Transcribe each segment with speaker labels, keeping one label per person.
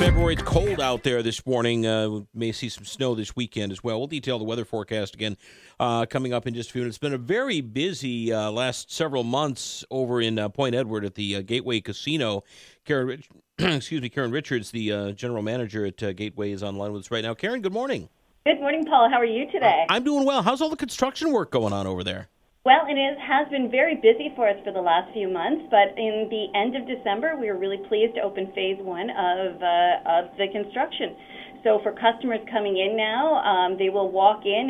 Speaker 1: February. It's cold out there this morning. We may see some snow this weekend as well. We'll detail the weather forecast again coming up in just a few minutes. It's been a very busy last several months over in Point Edward at the Gateway Casino. Karen Richards, the general manager at Gateway, is online with us right now. Karen, good morning.
Speaker 2: Good morning, Paul. How are you today?
Speaker 1: I'm doing well. How's all the construction work going on over there?
Speaker 2: Well, it has been very busy for us for the last few months, but in the end of December, we were really pleased to open phase one of the construction. So for customers coming in now, they will walk in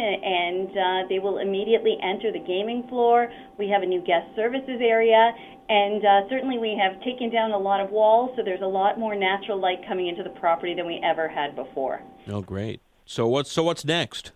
Speaker 2: and they will immediately enter the gaming floor. We have a new guest services area, and certainly we have taken down a lot of walls, so there's a lot more natural light coming into the property than we ever had before.
Speaker 1: Oh, great. So what's next?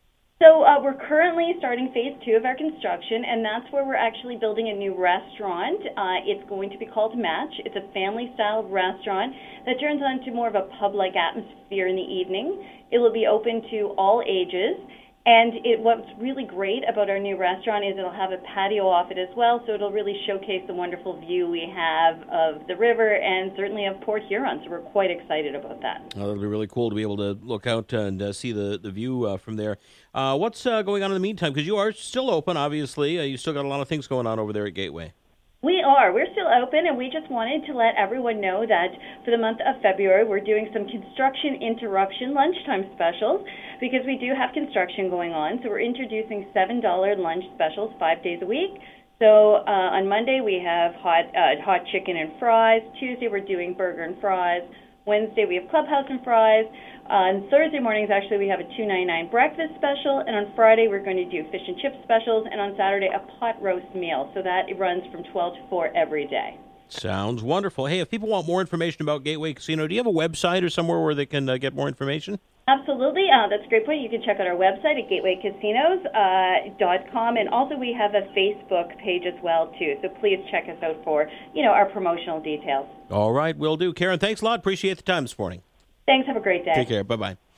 Speaker 2: So we're currently starting phase two of our construction, and that's where we're actually building a new restaurant. It's going to be called Match. It's a family-style restaurant that turns into more of a pub-like atmosphere in the evening. It will be open to all ages. And what's really great about our new restaurant is it'll have a patio off it as well, so it'll really showcase the wonderful view we have of the river and certainly of Port Huron, so we're quite excited about that.
Speaker 1: Well, it'll be really cool to be able to look out and see the view from there. What's going on in the meantime? Because you are still open, obviously. You still got a lot of things going on over there at Gateway.
Speaker 2: We are. We're still open, and we just wanted to let everyone know that for the month of February, we're doing some construction interruption lunchtime specials because we do have construction going on. So we're introducing $7 lunch specials 5 days a week. So on Monday, we have hot chicken and fries. Tuesday, we're doing burger and fries. Wednesday, we have clubhouse and fries. On Thursday mornings, actually, we have a $2.99 breakfast special, and on Friday, we're going to do fish and chip specials, and on Saturday, a pot roast meal. So that runs from 12 to 4 every day.
Speaker 1: Sounds wonderful. Hey, if people want more information about Gateway Casino, do you have a website or somewhere where they can get more information?
Speaker 2: Absolutely. That's a great point. You can check out our website at gatewaycasinos.com, and also we have a Facebook page as well, too. So please check us out for, our promotional details.
Speaker 1: All right, will do. Karen, thanks a lot. Appreciate the time this morning.
Speaker 2: Thanks. Have a great day.
Speaker 1: Take care. Bye-bye.